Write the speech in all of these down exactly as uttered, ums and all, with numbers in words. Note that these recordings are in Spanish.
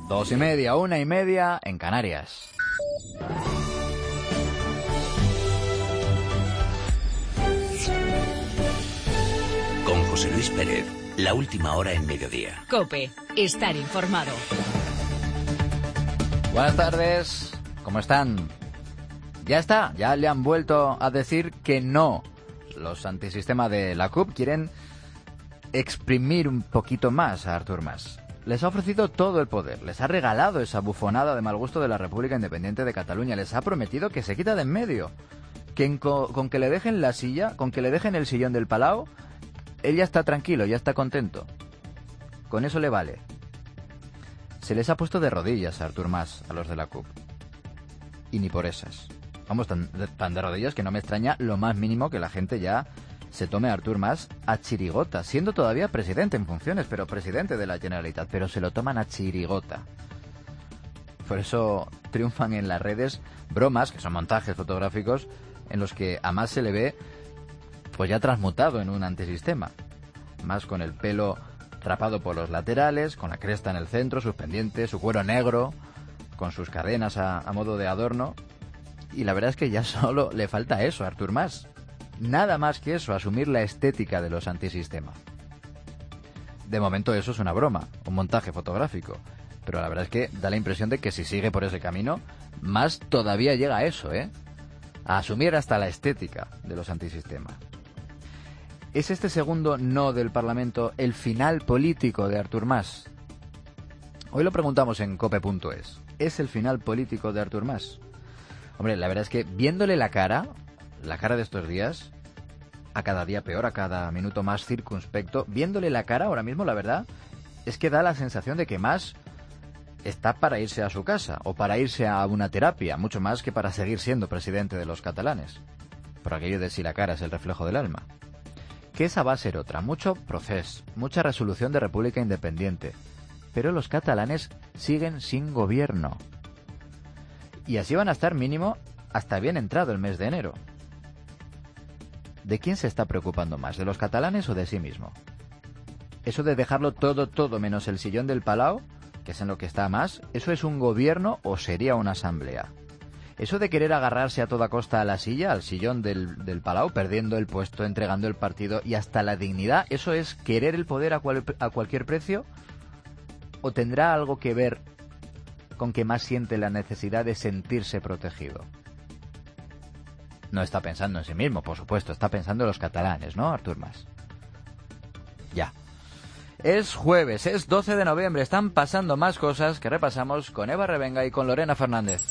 Dos y media, una y media en Canarias. Con José Luis Pérez, la última hora en mediodía. COPE, estar informado. Buenas tardes, ¿cómo están? Ya está, ya le han vuelto a decir que no. Los antisistema de la C U P quieren exprimir un poquito más a Artur Mas. Les ha ofrecido todo el poder, les ha regalado esa bufonada de mal gusto de la República Independiente de Cataluña, les ha prometido que se quita de en medio, que en co- con que le dejen la silla, con que le dejen el sillón del Palau, él ya está tranquilo, ya está contento. Con eso le vale. Se les ha puesto de rodillas a Artur Mas, a los de la C U P. Y ni por esas. Vamos, tan, tan de rodillas que no me extraña lo más mínimo que la gente ya se tome a Artur Mas a chirigota, siendo todavía presidente en funciones, pero presidente de la Generalitat, pero se lo toman a chirigota. Por eso triunfan en las redes bromas, que son montajes fotográficos, en los que a Mas se le ve pues ya transmutado en un antisistema. Mas con el pelo rapado por los laterales, con la cresta en el centro, sus pendientes, su cuero negro, con sus cadenas a, a modo de adorno. Y la verdad es que ya solo le falta eso a Artur Mas. Nada más que eso, asumir la estética de los antisistema. De momento eso es una broma, un montaje fotográfico. Pero la verdad es que da la impresión de que si sigue por ese camino, Mas todavía llega a eso, ¿eh? A asumir hasta la estética de los antisistema. ¿Es este segundo no del Parlamento el final político de Artur Mas? Hoy lo preguntamos en cope punto es. ¿Es el final político de Artur Mas? Hombre, la verdad es que viéndole la cara, la cara de estos días, a cada día peor, a cada minuto más circunspecto, viéndole la cara ahora mismo, la verdad, es que da la sensación de que Mas está para irse a su casa o para irse a una terapia, mucho más que para seguir siendo presidente de los catalanes. Por aquello de si la cara es el reflejo del alma. Que esa va a ser otra, mucho procés, mucha resolución de República Independiente. Pero los catalanes siguen sin gobierno. Y así van a estar mínimo hasta bien entrado el mes de enero. ¿De quién se está preocupando más? ¿De los catalanes o de sí mismo? Eso de dejarlo todo, todo menos el sillón del Palau, que es en lo que está Mas, ¿eso es un gobierno o sería una asamblea? Eso de querer agarrarse a toda costa a la silla, al sillón del, del Palau, perdiendo el puesto, entregando el partido y hasta la dignidad, ¿eso es querer el poder a, cual, a cualquier precio? ¿O tendrá algo que ver con que Mas siente la necesidad de sentirse protegido? No está pensando en sí mismo, por supuesto, está pensando en los catalanes, ¿no, Artur Mas? Ya. Es jueves, es doce de noviembre, están pasando más cosas que repasamos con Eva Revenga y con Lorena Fernández.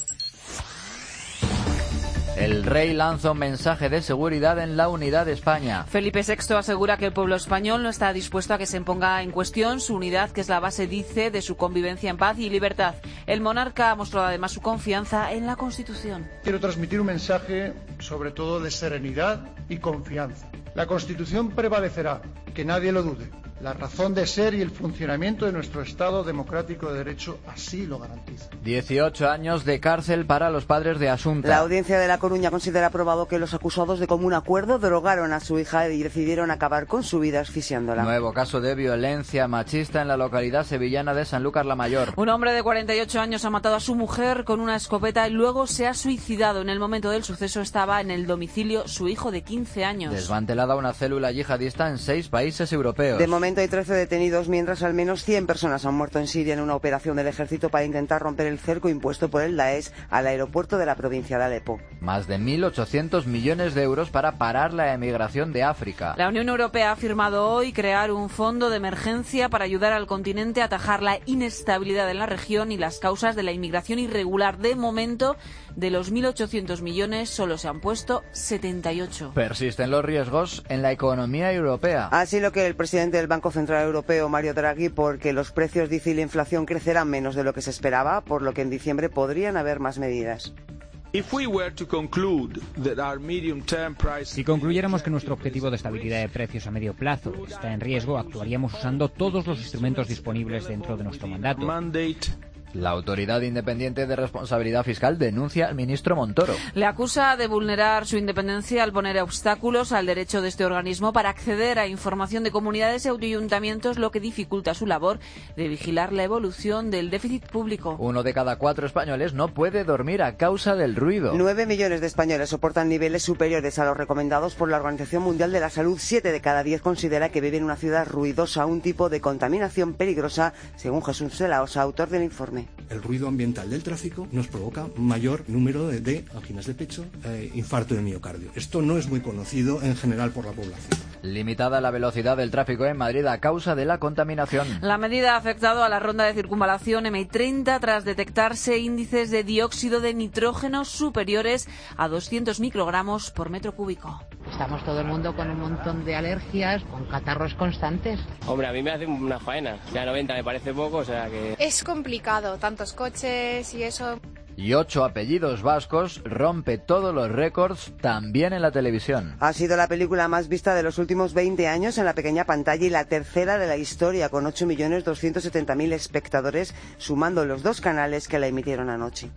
El rey lanza un mensaje de seguridad en la unidad de España. Felipe sexto asegura que el pueblo español no está dispuesto a que se ponga en cuestión su unidad, que es la base, dice, de su convivencia en paz y libertad. El monarca ha mostrado además su confianza en la Constitución. Quiero transmitir un mensaje sobre todo de serenidad y confianza. La Constitución prevalecerá, que nadie lo dude. La razón de ser y el funcionamiento de nuestro Estado democrático de derecho así lo garantiza. dieciocho años de cárcel para los padres de Asunta. La Audiencia de La Coruña considera probado que los acusados de común acuerdo drogaron a su hija y decidieron acabar con su vida asfixiándola. Nuevo caso de violencia machista en la localidad sevillana de Sanlúcar la Mayor. Un hombre de cuarenta y ocho años ha matado a su mujer con una escopeta y luego se ha suicidado. En el momento del suceso estaba en el domicilio su hijo de quince años. Desmantelada una célula yihadista en seis países europeos. De momento hay trece detenidos, mientras al menos cien personas han muerto en Siria en una operación del ejército para intentar romper el cerco impuesto por el Daesh al aeropuerto de la provincia de Alepo. Más de mil ochocientos millones de euros para parar la emigración de África. La Unión Europea ha firmado hoy crear un fondo de emergencia para ayudar al continente a atajar la inestabilidad en la región y las causas de la inmigración irregular. De momento, de los mil ochocientos millones solo se han puesto setenta y ocho. Persisten los riesgos en la economía europea. Así lo que el presidente del Banco Central Europeo, Mario Draghi, porque los precios, dice, y la inflación crecerán menos de lo que se esperaba, por lo que en diciembre podrían haber más medidas. Si concluyéramos que nuestro objetivo de estabilidad de precios a medio plazo está en riesgo, actuaríamos usando todos los instrumentos disponibles dentro de nuestro mandato. La Autoridad Independiente de Responsabilidad Fiscal denuncia al ministro Montoro. Le acusa de vulnerar su independencia al poner obstáculos al derecho de este organismo para acceder a información de comunidades y ayuntamientos, lo que dificulta su labor de vigilar la evolución del déficit público. Uno de cada cuatro españoles no puede dormir a causa del ruido. Nueve millones de españoles soportan niveles superiores a los recomendados por la Organización Mundial de la Salud. Siete de cada diez considera que vive en una ciudad ruidosa, un tipo de contaminación peligrosa, según Jesús Selaosa, autor del informe. El ruido ambiental del tráfico nos provoca mayor número de, de anginas de pecho, eh, infarto de miocardio. Esto no es muy conocido en general por la población. Limitada la velocidad del tráfico en Madrid a causa de la contaminación. La medida ha afectado a la ronda de circunvalación eme treinta tras detectarse índices de dióxido de nitrógeno superiores a doscientos microgramos por metro cúbico. Estamos todo el mundo con un montón de alergias, con catarros constantes. Hombre, a mí me hace una faena. Ya noventa me parece poco, o sea que... Es complicado, tantos coches y eso... Y ocho apellidos vascos rompe todos los récords también en la televisión. Ha sido la película más vista de los últimos veinte años en la pequeña pantalla y la tercera de la historia, con ocho millones doscientos setenta mil espectadores, sumando los dos canales que la emitieron anoche.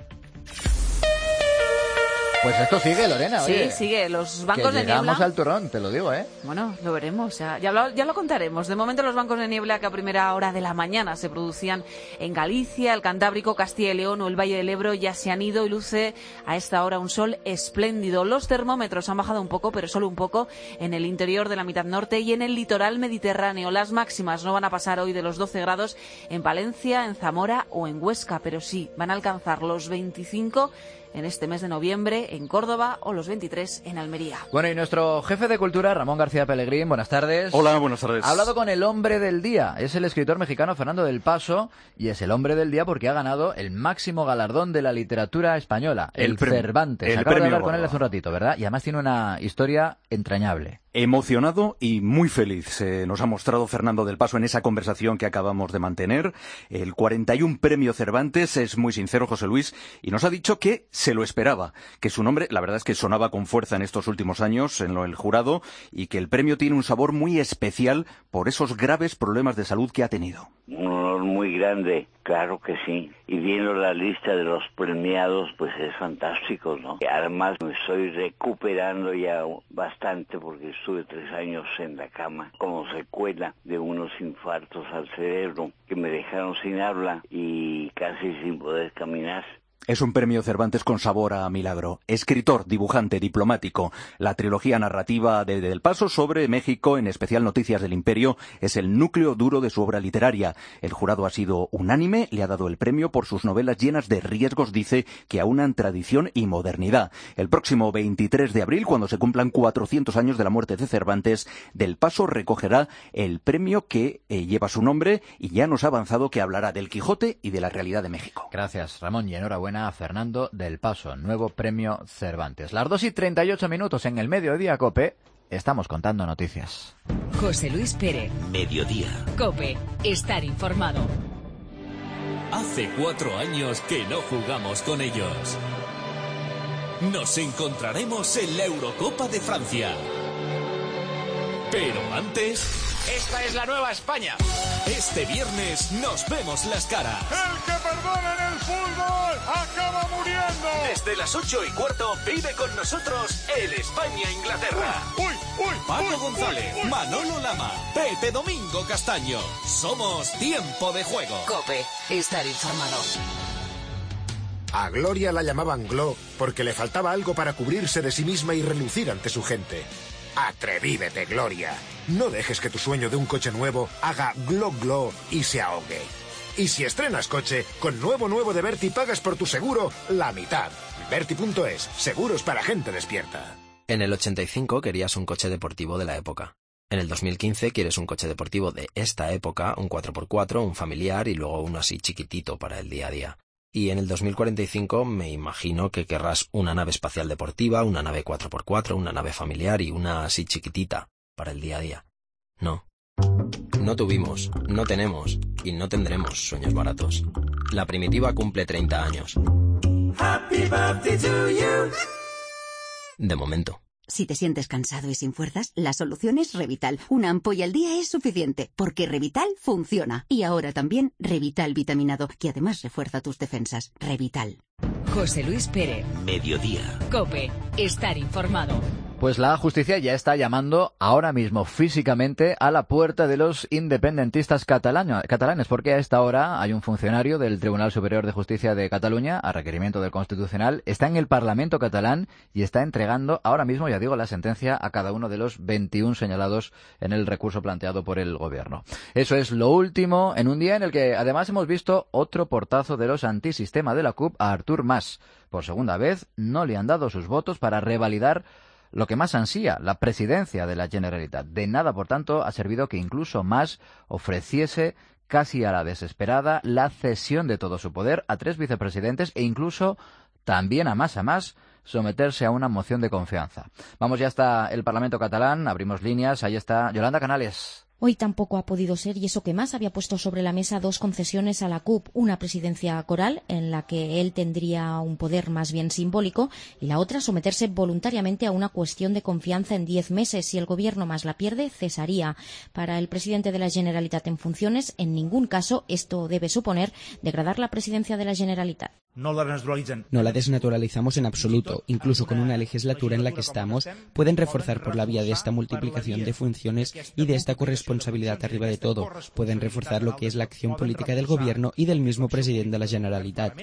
Pues esto sigue, Lorena, oye. Sí, sigue. Los bancos que de niebla... llegamos al turrón, te lo digo, ¿eh? Bueno, lo veremos. Ya, ya, lo, ya lo contaremos. De momento, los bancos de niebla que a primera hora de la mañana se producían en Galicia, el Cantábrico, Castilla y León o el Valle del Ebro ya se han ido y luce a esta hora un sol espléndido. Los termómetros han bajado un poco, pero solo un poco, en el interior de la mitad norte y en el litoral mediterráneo. Las máximas no van a pasar hoy de los doce grados en Palencia, en Zamora o en Huesca, pero sí van a alcanzar los veinticinco en este mes de noviembre en Córdoba o los veintitrés en Almería. Bueno, y nuestro jefe de cultura, Ramón García Pellegrín, buenas tardes. Hola, buenas tardes. Ha hablado con el hombre del día. Es el escritor mexicano Fernando del Paso y es el hombre del día porque ha ganado el máximo galardón de la literatura española, el, el Cervantes. El Acabo de hablar Gordo. con él hace un ratito, ¿verdad? Y además tiene una historia entrañable. Emocionado y muy feliz eh, nos ha mostrado Fernando del Paso en esa conversación que acabamos de mantener. El cuarenta y uno premio Cervantes, es muy sincero José Luis, y nos ha dicho que se lo esperaba, que su nombre, la verdad es que sonaba con fuerza en estos últimos años en lo, el jurado, y que el premio tiene un sabor muy especial por esos graves problemas de salud que ha tenido. Un honor muy grande, claro que sí. Y viendo la lista de los premiados, pues es fantástico, ¿no? Además me estoy recuperando ya bastante porque estuve tres años en la cama como secuela de unos infartos al cerebro que me dejaron sin habla y casi sin poder caminar. Es un premio Cervantes con sabor a milagro. Escritor, dibujante, diplomático. La trilogía narrativa de Del Paso sobre México, en especial Noticias del Imperio, es el núcleo duro de su obra literaria. El jurado ha sido unánime, le ha dado el premio por sus novelas llenas de riesgos, dice, que aunan tradición y modernidad. El próximo veintitrés de abril, cuando se cumplan cuatrocientos años de la muerte de Cervantes, Del Paso recogerá el premio que eh, lleva su nombre y ya nos ha avanzado que hablará del Quijote y de la realidad de México. Gracias, Ramón, y enhorabuena a Fernando del Paso, nuevo premio Cervantes. Las dos y treinta y ocho minutos en el Mediodía COPE, estamos contando noticias. José Luis Pérez. Mediodía. COPE, estar informado. Hace cuatro años que no jugamos con ellos. Nos encontraremos en la Eurocopa de Francia. Pero antes... ¡Esta es la nueva España! Este viernes nos vemos las caras. El que perdona en el fútbol acaba muriendo. Desde las ocho y cuarto vive con nosotros el España-Inglaterra. ¡Uy, uy! Paco uy, González, uy, uy. Manolo Lama, Pepe Domingo Castaño. Somos Tiempo de Juego. COPE, estar informado. A Gloria la llamaban Glo porque le faltaba algo para cubrirse de sí misma y relucir ante su gente. Atrevívete, Gloria. No dejes que tu sueño de un coche nuevo haga glo glo y se ahogue. Y si estrenas coche, con nuevo nuevo de Berti pagas por tu seguro la mitad. Berti punto es, seguros para gente despierta. En el ochenta y cinco querías un coche deportivo de la época. En el dos mil quince quieres un coche deportivo de esta época, un cuatro por cuatro, un familiar y luego uno así chiquitito para el día a día. Y en el dos mil cuarenta y cinco me imagino que querrás una nave espacial deportiva, una nave cuatro por cuatro, una nave familiar y una así chiquitita para el día a día. No. No tuvimos, no tenemos y no tendremos sueños baratos. La Primitiva cumple treinta años. Happy birthday to you. De momento. Si te sientes cansado y sin fuerzas, la solución es Revital. Una ampolla al día es suficiente, porque Revital funciona. Y ahora también Revital vitaminado, que además refuerza tus defensas. Revital. José Luis Pérez. Mediodía. COPE. Estar informado. Pues la justicia ya está llamando ahora mismo físicamente a la puerta de los independentistas catalanes, porque a esta hora hay un funcionario del Tribunal Superior de Justicia de Cataluña, a requerimiento del Constitucional, está en el Parlamento catalán y está entregando ahora mismo, ya digo, la sentencia a cada uno de los veintiún señalados en el recurso planteado por el Gobierno. Eso es lo último en un día en el que además hemos visto otro portazo de los antisistema de la CUP a Artur Mas. Por segunda vez no le han dado sus votos para revalidar lo que más ansía, la presidencia de la Generalitat. De nada, por tanto, ha servido que incluso Mas ofreciese casi a la desesperada la cesión de todo su poder a tres vicepresidentes e incluso también a más a más someterse a una moción de confianza. Vamos ya hasta el Parlamento catalán, abrimos líneas, ahí está Yolanda Canales. Hoy tampoco ha podido ser, y eso que Mas había puesto sobre la mesa dos concesiones a la CUP, una presidencia coral, en la que él tendría un poder más bien simbólico, y la otra someterse voluntariamente a una cuestión de confianza en diez meses. Si el Gobierno Mas la pierde, cesaría. Para el presidente de la Generalitat en funciones, en ningún caso esto debe suponer degradar la presidencia de la Generalitat. No la desnaturalizamos en absoluto. Incluso con una legislatura en la que estamos, pueden reforzar por la vía de esta multiplicación de funciones y de esta corresponsabilidad arriba de todo. Pueden reforzar lo que es la acción política del Gobierno y del mismo presidente de la Generalitat.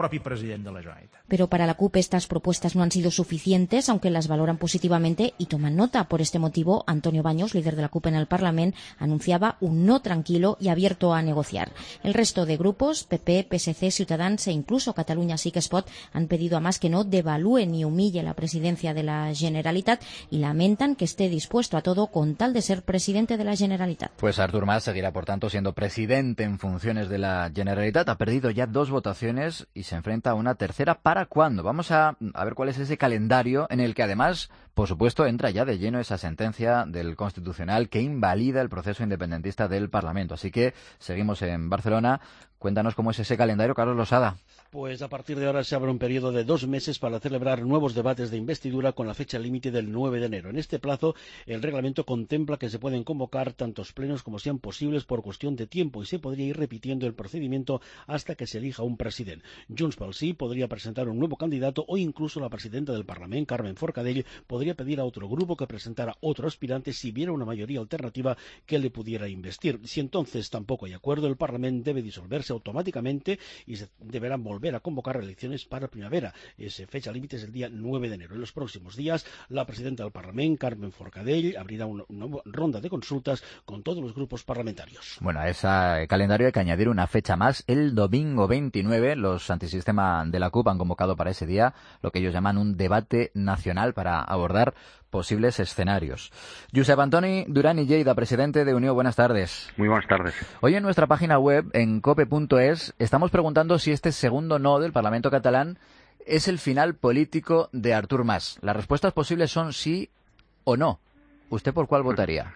Pero para la CUP estas propuestas no han sido suficientes, aunque las valoran positivamente y toman nota. Por este motivo, Antonio Baños, líder de la CUP en el Parlamento, anunciaba un no tranquilo y abierto a negociar. El resto de grupos, P P, P S C, Ciutadans e incluso Catalunya Sí que es Pot, han pedido a Mas que no devalúe ni humille la presidencia de la Generalitat y lamentan que esté dispuesto a todo con tal de ser presidente de la Generalitat. Pues Artur Mas seguirá, por tanto, siendo presidente en funciones de la Generalitat. Ha perdido ya dos votaciones y se enfrenta a una tercera. ¿Para cuándo? Vamos a, a ver cuál es ese calendario en el que, además, por supuesto, entra ya de lleno esa sentencia del Constitucional que invalida el proceso independentista del Parlamento. Así que seguimos en Barcelona. Cuéntanos cómo es ese calendario, Carlos Losada. Pues a partir de ahora se abre un periodo de dos meses para celebrar nuevos debates de investidura con la fecha límite del nueve de enero. En este plazo, el reglamento contempla que se pueden convocar tantos plenos como sean posibles por cuestión de tiempo y se podría ir repitiendo el procedimiento hasta que se elija un presidente. Junts pel Sí podría presentar un nuevo candidato o incluso la presidenta del Parlamento, Carmen Forcadell, podría pedir a otro grupo que presentara otro aspirante si hubiera una mayoría alternativa que le pudiera investir. Si entonces tampoco hay acuerdo, el Parlamento debe disolverse automáticamente y se deberán volver a convocar elecciones para primavera. Esa fecha límite es el día nueve de enero. En los próximos días, la presidenta del Parlamento, Carmen Forcadell, abrirá una nueva ronda de consultas con todos los grupos parlamentarios. Bueno, a ese calendario hay que añadir una fecha más. El domingo veintinueve, los antisistema de la CUP han convocado para ese día lo que ellos llaman un debate nacional para abordar posibles escenarios. Josep Antoni Duran i Lleida, presidente de Unió, buenas tardes. Muy buenas tardes. Hoy en nuestra página web, en cope punto es, estamos preguntando si este segundo no del Parlamento catalán es el final político de Artur Mas. Las respuestas posibles son sí o no. ¿Usted por cuál votaría?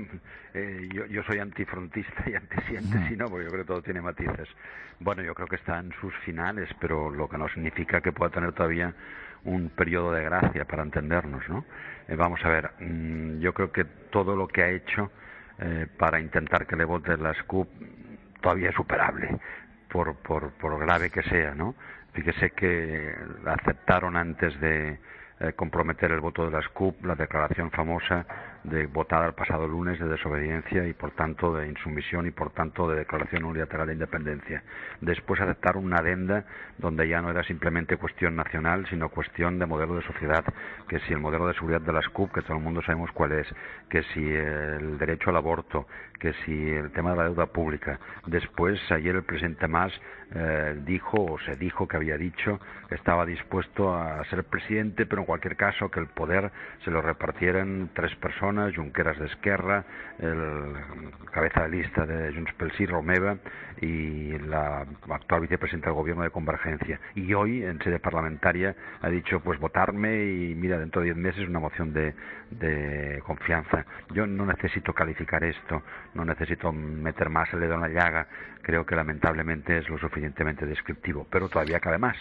Eh, yo, yo soy antifrontista y antisiente, no, porque yo creo que todo tiene matices. Bueno, yo creo que está en sus finales, pero lo que no significa que pueda tener todavía un periodo de gracia para entendernos, ¿no? Eh, vamos a ver, mmm, yo creo que todo lo que ha hecho eh, para intentar que le voten las CUP todavía es superable, por, por, por grave que sea, ¿no? Fíjese que aceptaron antes de eh, comprometer el voto de las CUP la declaración famosa de votada el pasado lunes de desobediencia y por tanto de insumisión y por tanto de declaración unilateral de independencia. Después aceptaron una adenda donde ya no era simplemente cuestión nacional sino cuestión de modelo de sociedad, que si el modelo de seguridad de las CUP, que todo el mundo sabemos cuál es, que si el derecho al aborto, que si el tema de la deuda pública. Después ayer el presidente Mas eh, dijo o se dijo que había dicho que estaba dispuesto a ser presidente, pero en cualquier caso que el poder se lo repartieran tres personas Girona, Junqueras de Esquerra, el cabeza de lista de Junts pel Sí, Romeva, y la actual vicepresidenta del Gobierno de Convergencia. Y hoy, en sede parlamentaria, ha dicho, pues votarme y mira, dentro de diez meses una moción de, de confianza. Yo no necesito calificar esto, no necesito meter más el dedo en la llaga. Creo que lamentablemente es lo suficientemente descriptivo, pero todavía cabe más.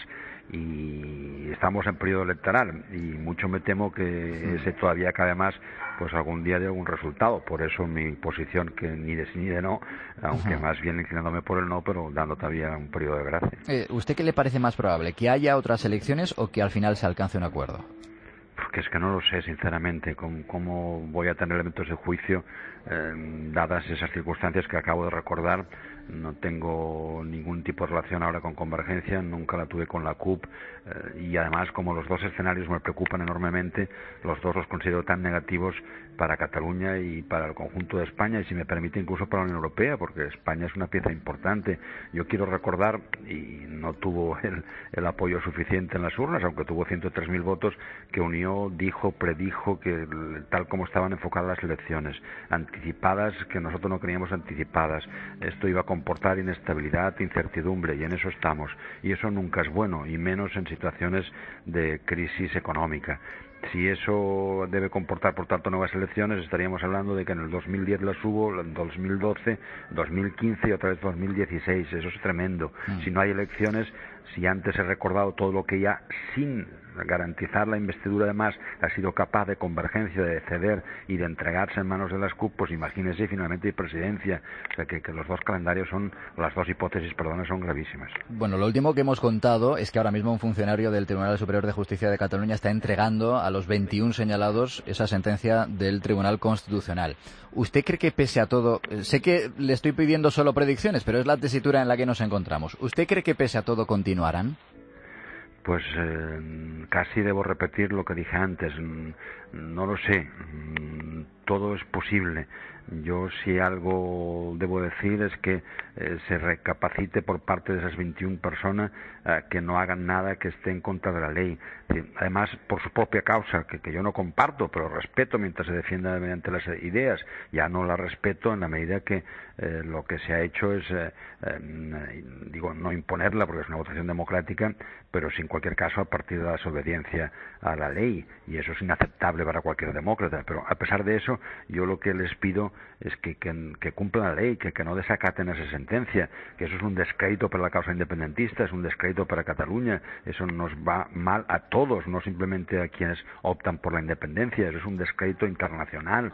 Y estamos en periodo electoral y mucho me temo que ese todavía cabe más, pues algún día de algún resultado. Por eso mi posición, que ni de sí ni de no, aunque uh-huh. más bien inclinándome por el no, pero dando todavía un periodo de gracia. Eh, ¿Usted qué le parece más probable? ¿Que haya otras elecciones o que al final se alcance un acuerdo? Porque es que no lo sé, sinceramente, con cómo voy a tener elementos de juicio, eh, dadas esas circunstancias que acabo de recordar. No tengo ningún tipo de relación ahora con Convergencia, nunca la tuve con la C U P, eh, y además, como los dos escenarios me preocupan enormemente, los dos los considero tan negativos para Cataluña y para el conjunto de España, y si me permite incluso para la Unión Europea, porque España es una pieza importante. Yo quiero recordar, y no tuvo el, el apoyo suficiente en las urnas, aunque tuvo ciento tres mil votos, que Unió dijo, predijo que tal como estaban enfocadas las elecciones, anticipadas, que nosotros no creíamos anticipadas, esto iba a comportar inestabilidad, incertidumbre, y en eso estamos. Y eso nunca es bueno, y menos en situaciones de crisis económica. Si eso debe comportar, por tanto, nuevas elecciones, estaríamos hablando de que en el dos mil diez las hubo, en dos mil doce, dos mil quince y otra vez dos mil dieciséis. Eso es tremendo. Mm. Si no hay elecciones, si antes he recordado todo lo que ya, sin garantizar la investidura, además, ha sido capaz de Convergencia, de ceder y de entregarse en manos de las C U P, pues imagínese finalmente presidencia. O sea, que, que los dos calendarios son, las dos hipótesis, perdón, son gravísimas. Bueno, lo último que hemos contado es que ahora mismo un funcionario del Tribunal Superior de Justicia de Cataluña está entregando a los veintiún señalados esa sentencia del Tribunal Constitucional. ¿Usted cree que pese a todo, sé que le estoy pidiendo solo predicciones, pero es la tesitura en la que nos encontramos, ¿usted cree que pese a todo continuarán? Pues eh, casi debo repetir lo que dije antes. No lo sé. Todo es posible. Yo, si algo debo decir, es que eh, se recapacite por parte de esas veintiuna personas, eh, que no hagan nada que esté en contra de la ley. Además, por su propia causa, que, que yo no comparto, pero respeto mientras se defienda mediante las ideas. Ya no la respeto en la medida que eh, lo que se ha hecho es, eh, eh, digo, no imponerla, porque es una votación democrática, pero sí, en cualquier caso, a partir de la desobediencia a la ley. Y eso es inaceptable para cualquier demócrata. Pero a pesar de eso, yo lo que les pido es que, que, que cumplan la ley, que, que no desacaten esa sentencia, que eso es un descrédito para la causa independentista, es un descrédito para Cataluña, eso nos va mal a todos, no simplemente a quienes optan por la independencia, eso es un descrédito internacional.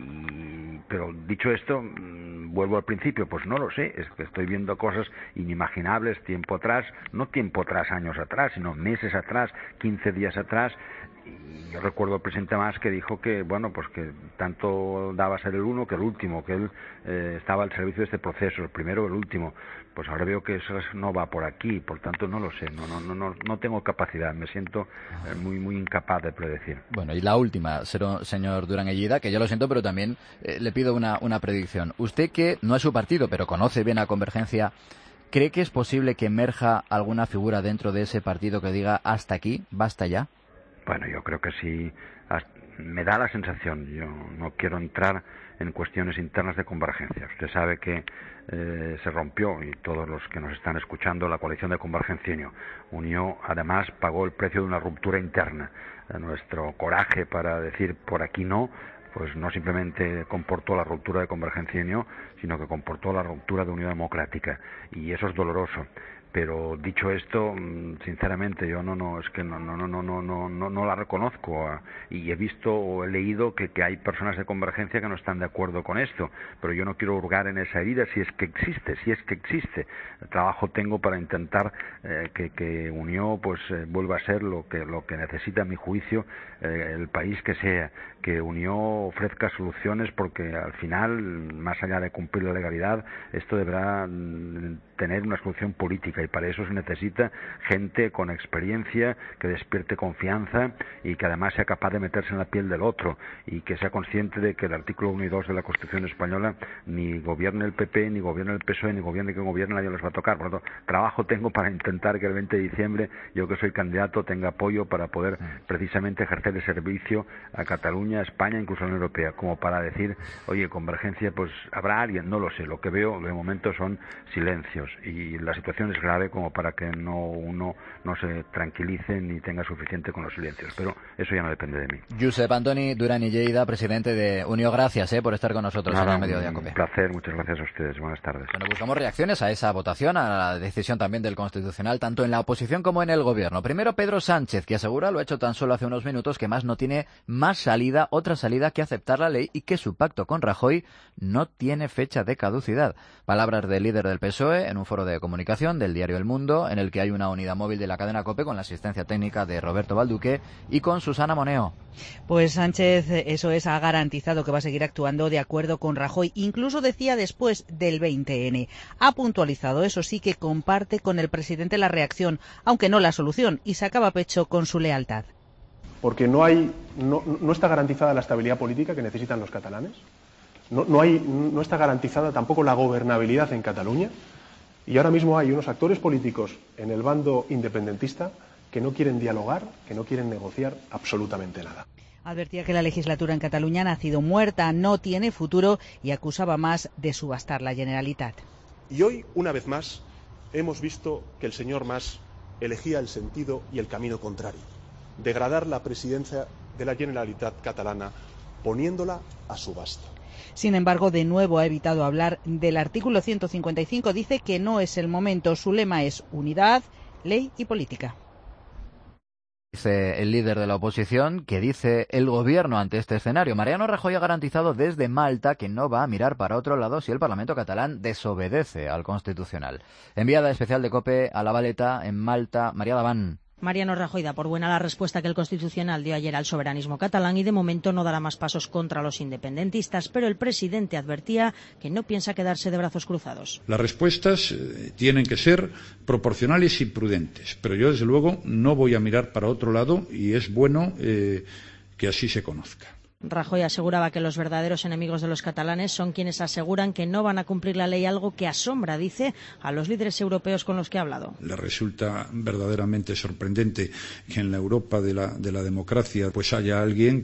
Y, pero dicho esto, vuelvo al principio, pues no lo sé, es que estoy viendo cosas inimaginables tiempo atrás, no tiempo atrás, años atrás, sino meses atrás, quince días atrás. Y yo recuerdo al presidente Mas que dijo que, bueno, pues que tanto daba ser el uno que el último, que él eh, estaba al servicio de este proceso, el primero o el último. Pues ahora veo que eso no va por aquí, por tanto no lo sé, no no no no, no tengo capacidad, me siento eh, muy muy incapaz de predecir. Bueno, y la última, señor Durán Ellida, que yo lo siento, pero también eh, le pido una, una predicción. Usted, que no es su partido, pero conoce bien a Convergencia, ¿cree que es posible que emerja alguna figura dentro de ese partido que diga hasta aquí, basta ya? Bueno, yo creo que sí, me da la sensación, yo no quiero entrar en cuestiones internas de Convergencia. Usted sabe que eh, se rompió, y todos los que nos están escuchando, la coalición de Convergencia y Unió. Unió, además, pagó el precio de una ruptura interna. Nuestro coraje para decir por aquí no, pues no simplemente comportó la ruptura de Convergencia y Unió, sino que comportó la ruptura de Unión Democrática, y eso es doloroso. Pero dicho esto, sinceramente, yo no no es que no no no no no no no, no la reconozco, y he visto o he leído que, que hay personas de Convergencia que no están de acuerdo con esto, pero yo no quiero hurgar en esa herida si es que existe, si es que existe. El trabajo tengo para intentar eh, que, que Unió pues eh, vuelva a ser lo que lo que necesita, a mi juicio, eh, el país que sea, que Unió ofrezca soluciones, porque al final, más allá de cumplir la legalidad, esto deberá tener una solución política. política, y para eso se necesita gente con experiencia, que despierte confianza y que además sea capaz de meterse en la piel del otro y que sea consciente de que el artículo uno y dos de la Constitución española ni gobierne el P P, ni gobierne el P S O E, ni gobierne quien gobierne, nadie les va a tocar. Por lo tanto, trabajo tengo para intentar que el veinte de diciembre, yo que soy candidato, tenga apoyo para poder precisamente ejercer el servicio a Cataluña, a España, incluso a la Unión Europea, como para decir, oye, convergencia, pues habrá alguien, no lo sé. Lo que veo de momento son silencios y la situación es grave como para que no uno no se tranquilice ni tenga suficiente con los silencios, pero eso ya no depende de mí. Josep Antoni Duran y Lleida, presidente de Unió, gracias eh, por estar con nosotros Nada, en el Mediodía Cope. Un placer, muchas gracias a ustedes, buenas tardes. Bueno, buscamos reacciones a esa votación, a la decisión también del Constitucional, tanto en la oposición como en el Gobierno. Primero Pedro Sánchez, que asegura, lo ha hecho tan solo hace unos minutos, que Mas no tiene más salida, otra salida que aceptar la ley y que su pacto con Rajoy no tiene fecha de caducidad. Palabras del líder del P S O E en un foro de comunicación del diario El Mundo, en el que hay una unidad móvil de la cadena COPE con la asistencia técnica de Roberto Balduque y con Susana Moneo. Pues Sánchez, eso es, ha garantizado que va a seguir actuando de acuerdo con Rajoy. Incluso decía después del veinte ene. Ha puntualizado, eso sí, que comparte con el presidente la reacción, aunque no la solución, y sacaba pecho con su lealtad. Porque no hay, no, no está garantizada la estabilidad política que necesitan los catalanes. No, no, hay, no está garantizada tampoco la gobernabilidad en Cataluña. Y ahora mismo hay unos actores políticos en el bando independentista que no quieren dialogar, que no quieren negociar absolutamente nada. Advertía que la legislatura en Cataluña ha nacido muerta, no tiene futuro y acusaba más de subastar la Generalitat. Y hoy, una vez más, hemos visto que el señor Mas elegía el sentido y el camino contrario. Degradar la presidencia de la Generalitat catalana poniéndola a subasta. Sin embargo, de nuevo ha evitado hablar del artículo ciento cincuenta y cinco. Dice que no es el momento. Su lema es unidad, ley y política. Dice el líder de la oposición que dice el gobierno ante este escenario. Mariano Rajoy ha garantizado desde Malta que no va a mirar para otro lado si el Parlamento catalán desobedece al Constitucional. Enviada especial de COPE a La Valeta, en Malta, María Daván. Mariano Rajoy da por buena la respuesta que el Constitucional dio ayer al soberanismo catalán y de momento no dará más pasos contra los independentistas, pero el presidente advertía que no piensa quedarse de brazos cruzados. Las respuestas eh, tienen que ser proporcionales y prudentes, pero yo desde luego no voy a mirar para otro lado y es bueno eh, que así se conozca. Rajoy aseguraba que los verdaderos enemigos de los catalanes son quienes aseguran que no van a cumplir la ley, algo que asombra, dice, a los líderes europeos con los que ha hablado. Le resulta verdaderamente sorprendente que en la Europa de la, de la democracia pues haya alguien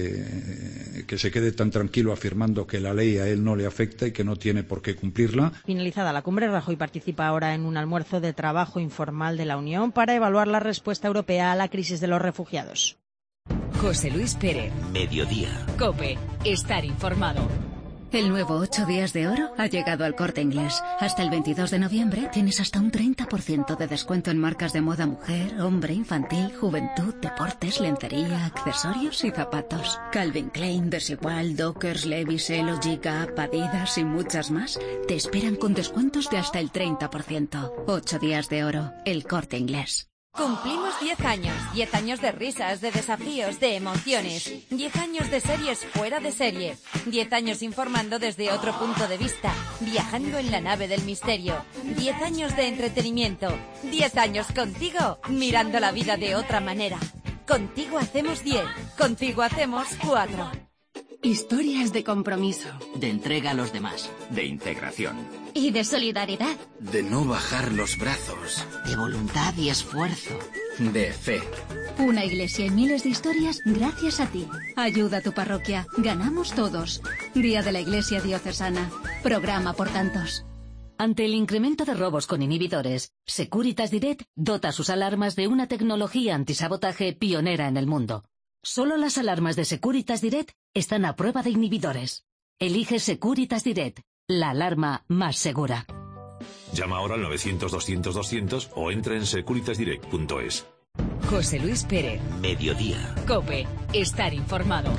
que, que se quede tan tranquilo afirmando que la ley a él no le afecta y que no tiene por qué cumplirla. Finalizada la cumbre, Rajoy participa ahora en un almuerzo de trabajo informal de la Unión para evaluar la respuesta europea a la crisis de los refugiados. José Luis Pérez. Mediodía. COPE. Estar informado. El nuevo ocho días de oro ha llegado al Corte Inglés. Hasta el veintidós de noviembre tienes hasta un treinta por ciento de descuento en marcas de moda mujer, hombre, infantil, juventud, deportes, lencería, accesorios y zapatos. Calvin Klein, Desigual, Dockers, Levi's, Elogy, Gap, Adidas y muchas más te esperan con descuentos de hasta el treinta por ciento. Ocho días de oro. El Corte Inglés. Cumplimos diez años, diez años de risas, de desafíos, de emociones, diez años de series fuera de serie, diez años informando desde otro punto de vista, viajando en la nave del misterio, diez años de entretenimiento, diez años contigo, mirando la vida de otra manera. Contigo hacemos diez, contigo hacemos cuatro. Historias de compromiso. De entrega a los demás. De integración. Y de solidaridad. De no bajar los brazos. De voluntad y esfuerzo. De fe. Una iglesia y miles de historias gracias a ti. Ayuda a tu parroquia. Ganamos todos. Día de la Iglesia Diocesana. Programa por tantos. Ante el incremento de robos con inhibidores, Securitas Direct dota sus alarmas de una tecnología antisabotaje pionera en el mundo. Solo las alarmas de Securitas Direct están a prueba de inhibidores. Elige Securitas Direct, la alarma más segura. Llama ahora al novecientos doscientos doscientos o entra en securitas direct punto es. José Luis Pérez. Mediodía. COPE. Estar informado.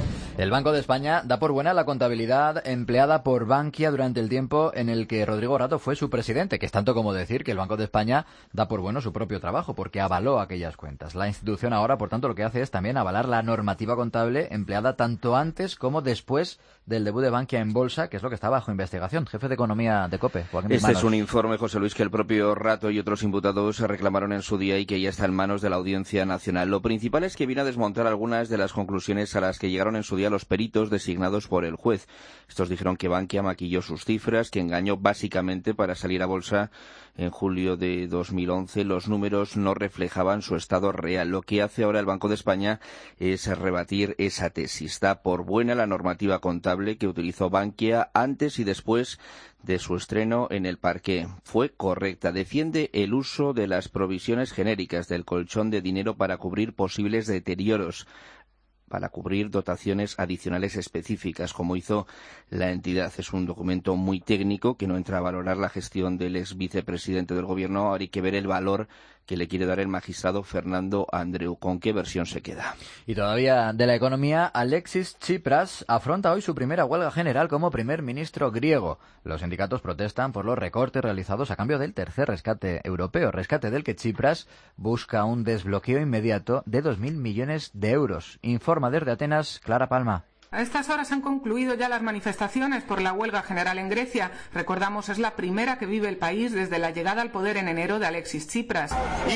El Banco de España da por buena la contabilidad empleada por Bankia durante el tiempo en el que Rodrigo Rato fue su presidente, que es tanto como decir que el Banco de España da por bueno su propio trabajo, porque avaló aquellas cuentas. La institución ahora, por tanto, lo que hace es también avalar la normativa contable empleada tanto antes como después del debut de Bankia en bolsa, que es lo que está bajo investigación. Jefe de Economía de COPE, Joaquín Este Manos. es un informe, José Luis, que el propio Rato y otros imputados reclamaron en su día y que ya está en manos de la Audiencia Nacional. Lo principal es que viene a desmontar algunas de las conclusiones a las que llegaron en su día los peritos designados por el juez. Estos dijeron que Bankia maquilló sus cifras, que engañó básicamente para salir a bolsa en julio de dos mil once. Los números no reflejaban su estado real. Lo que hace ahora el Banco de España es rebatir esa tesis. Da por buena la normativa contable que utilizó Bankia antes y después de su estreno en el parqué. Fue correcta. Defiende el uso de las provisiones genéricas del colchón de dinero para cubrir posibles deterioros, para cubrir dotaciones adicionales específicas, como hizo la entidad. Es un documento muy técnico que no entra a valorar la gestión del ex vicepresidente del Gobierno. Ahora hay que ver el valor que le quiere dar el magistrado Fernando Andreu. ¿Con qué versión se queda? Y todavía de la economía, Alexis Tsipras afronta hoy su primera huelga general como primer ministro griego. Los sindicatos protestan por los recortes realizados a cambio del tercer rescate europeo, rescate del que Tsipras busca un desbloqueo inmediato de dos mil millones de euros. Informa desde Atenas, Clara Palma. A estas horas han concluido ya las manifestaciones por la huelga general en Grecia. Recordamos, es la primera que vive el país desde la llegada al poder en enero de Alexis Tsipras.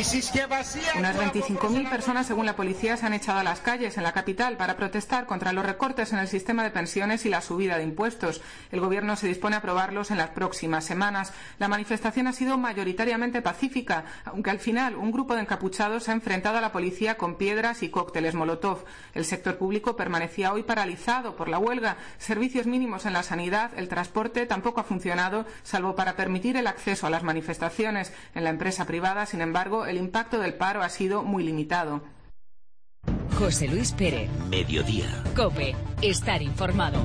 Unas veinticinco mil personas, según la policía, se han echado a las calles en la capital para protestar contra los recortes en el sistema de pensiones y la subida de impuestos. El gobierno se dispone a aprobarlos en las próximas semanas. La manifestación ha sido mayoritariamente pacífica, aunque al final un grupo de encapuchados se ha enfrentado a la policía con piedras y cócteles molotov. El sector público permanecía hoy paralizado por la huelga. Servicios mínimos en la sanidad, el transporte tampoco ha funcionado, salvo para permitir el acceso a las manifestaciones. En la empresa privada, sin embargo, el impacto del paro ha sido muy limitado. José Luis Pérez. Mediodía. COPE. Estar informado.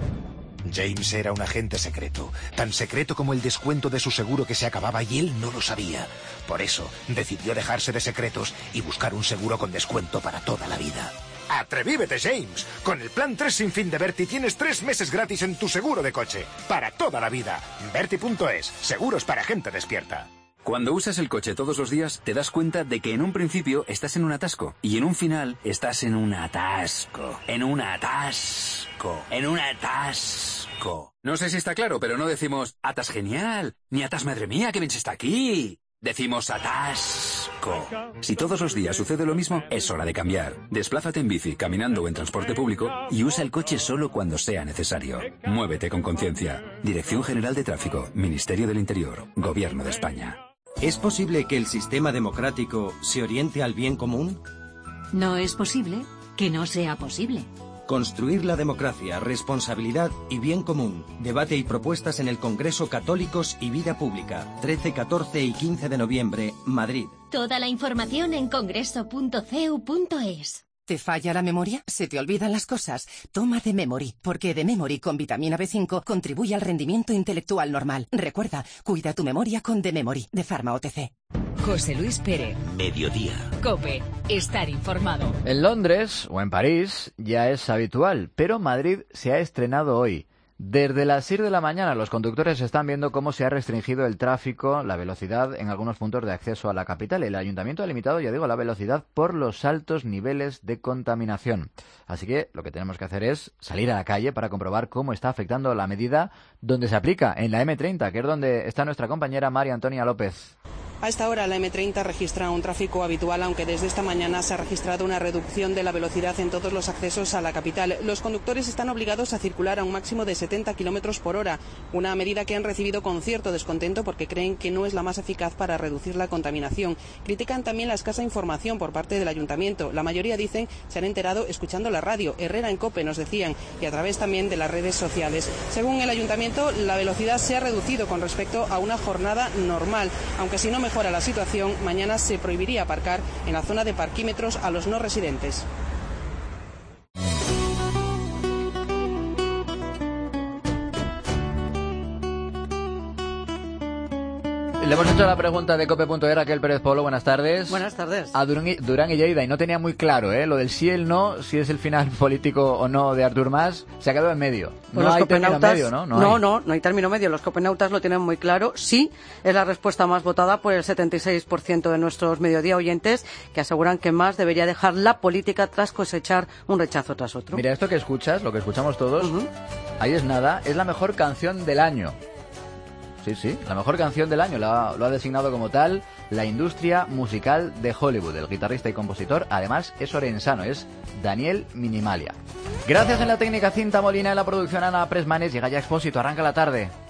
James era un agente secreto, tan secreto como el descuento de su seguro que se acababa y él no lo sabía. Por eso, decidió dejarse de secretos y buscar un seguro con descuento para toda la vida. ¡Atrevívete, James! Con el plan tres sin fin de Berti tienes tres meses gratis en tu seguro de coche. Para toda la vida. Berti punto es. Seguros para gente despierta. Cuando usas el coche todos los días, te das cuenta de que en un principio estás en un atasco y en un final estás en un atasco, en un atasco, en un atasco. No sé si está claro, pero no decimos atas genial, ni atas madre mía, que bien se está aquí. Decimos atasco. Si todos los días sucede lo mismo, es hora de cambiar. Desplázate en bici, caminando o en transporte público y usa el coche solo cuando sea necesario. Muévete con conciencia. Dirección General de Tráfico, Ministerio del Interior, Gobierno de España. ¿Es posible que el sistema democrático se oriente al bien común? No es posible que no sea posible. Construir la democracia, responsabilidad y bien común. Debate y propuestas en el Congreso Católicos y Vida Pública. trece, catorce y quince de noviembre, Madrid. Toda la información en congreso punto c e u punto es. ¿Te falla la memoria? ¿Se te olvidan las cosas? Toma The Memory, porque The Memory con vitamina B cinco contribuye al rendimiento intelectual normal. Recuerda, cuida tu memoria con The Memory, de Pharma O T C. José Luis Pérez. Mediodía. COPE. Estar informado. En Londres o en París ya es habitual, pero Madrid se ha estrenado hoy. Desde las seis de la mañana los conductores están viendo cómo se ha restringido el tráfico, la velocidad en algunos puntos de acceso a la capital. El ayuntamiento ha limitado, ya digo, la velocidad por los altos niveles de contaminación. Así que lo que tenemos que hacer es salir a la calle para comprobar cómo está afectando la medida donde se aplica, en la eme treinta, que es donde está nuestra compañera María Antonia López. A esta hora la eme treinta registra un tráfico habitual, aunque desde esta mañana se ha registrado una reducción de la velocidad en todos los accesos a la capital. Los conductores están obligados a circular a un máximo de setenta kilómetros por hora, una medida que han recibido con cierto descontento porque creen que no es la más eficaz para reducir la contaminación. Critican también la escasa información por parte del ayuntamiento. La mayoría dicen se han enterado escuchando la radio, Herrera en COPE nos decían, y a través también de las redes sociales. Según el ayuntamiento, la velocidad se ha reducido con respecto a una jornada normal, aunque si no me mejora la situación, mañana se prohibiría aparcar en la zona de parquímetros a los no residentes. Le hemos hecho la pregunta de cope punto e, Raquel Pérez Polo, buenas tardes. Buenas tardes. A Durán y, Durán y Lleida, y no tenía muy claro, ¿eh? Lo del sí y el no, si es el final político o no de Artur Mas, se ha quedado en medio. Pues no hay término medio, ¿no? No, no, no, no hay término medio. Los copenautas lo tienen muy claro. Sí, es la respuesta más votada por el setenta y seis por ciento de nuestros mediodía oyentes, que aseguran que Mas debería dejar la política tras cosechar un rechazo tras otro. Mira, esto que escuchas, lo que escuchamos todos, uh-huh. Ahí es nada, es la mejor canción del año. Sí, sí, la mejor canción del año, lo ha, lo ha designado como tal la industria musical de Hollywood. El guitarrista y compositor, además, es orensano, es Daniel Minimalia. Gracias en la técnica Cinta Molina, en la producción Ana Presmanes. Llega ya Expósito, arranca la tarde.